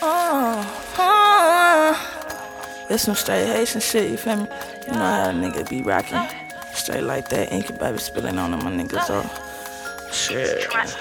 It's some straight Haitian shit, you feel me? You know how a nigga be rocking. Straight like that, Inky baby spilling on them, my niggas, so shit.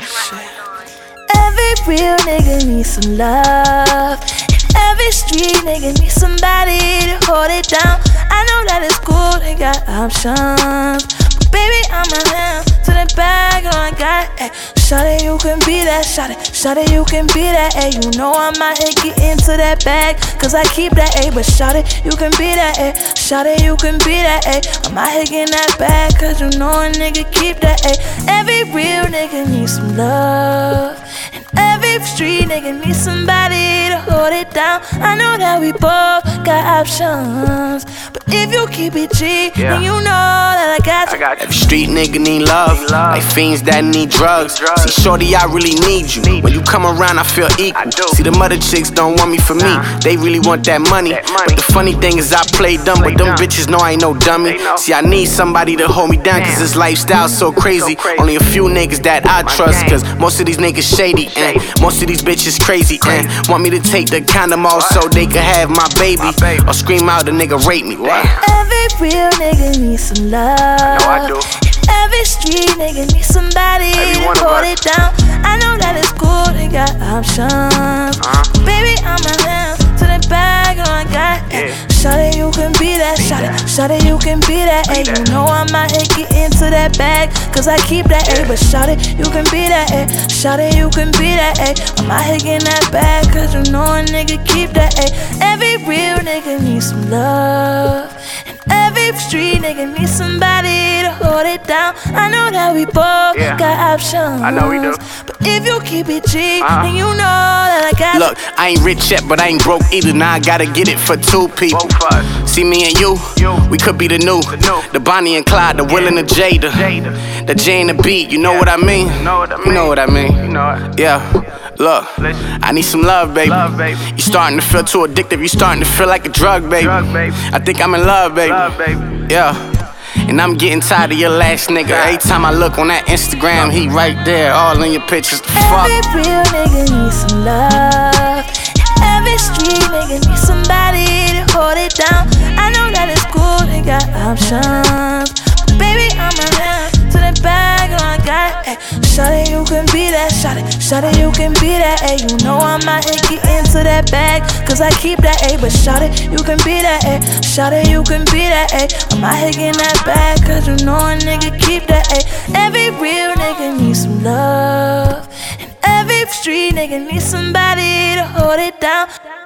Every real nigga needs some love. And every street nigga needs somebody to hold it down. I know that it's cool, they got options, but baby, I'm a hand to the bag, all I got, ayy. Shawty, you can be that, shawty, you can be that, ayy. You know I'm out here getting to that bag, cause I keep that, ayy. But shawty, you can be that, ayy. Shawty, you can be that, ayy. I'm out here getting that bag, cause you know a nigga keep that, ayy. Every real nigga needs some love, and every street nigga needs somebody to hold it down. I know that we both got options, but if you keep it G, then you know that I got you. Every street nigga need love, like fiends that need drugs. See, shorty, I really need you. When you come around, I feel equal. See, them other chicks don't want me for me, they really want that money. But the funny thing is I play dumb, but them bitches know I ain't no dummy. See, I need somebody to hold me down, cause this lifestyle's so crazy. Only a few niggas that I trust, cause most of these niggas shady, and most of these bitches crazy, and want me to take the condom off so they could have my baby, or scream out a nigga rape me. What? Every real nigga needs some love. No, I do. Every street nigga needs somebody to hold it down. I know that it's cool, they got options, baby, I'm a hand to the bag, all I got, ayy. Shawty, you can be that, shawty, you can be that, ayy. You know I'm out here getting to that bag, cause I keep that, ayy. But shawty, you can be that, ayy. Shawty, you can be that, ayy. I'm out here getting that bag, cause you know a nigga keep that, ayy. Every real nigga needs some love, and every street nigga needs somebody to hold it down. I know that we both got options, I know we do. but if you keep it G, then you know that I got. Look, I ain't rich yet, but I ain't broke either. Now I gotta get it for two people. See me and you, we could be the new, the Bonnie and Clyde, the Will and the Jada, the J and the B. You know what I mean? You know what I mean? Yeah. Look, I need some love, baby. You starting to feel too addictive. You starting to feel like a drug, baby. I think I'm in love, baby. Yeah. And I'm getting tired of your last nigga. Every time I look on that Instagram, he right there, all in your pictures. Fuck. Every real nigga needs some love. Every street nigga needs somebody to hold it down. I know that it's cool, they got options, but baby, I'm a hand to the bag, all I got, ayy. Shawty, you can be that, shawty, you can be that, ayy. You know I'm out here getting to that bag, cause I keep that, ayy. But shawty, you can be that, ayy. Shawty, you can be that, ayy. I'm out here getting that bag, cause you know a nigga keep that, ayy. Every real nigga needs some love, and every street nigga needs somebody to hold it down.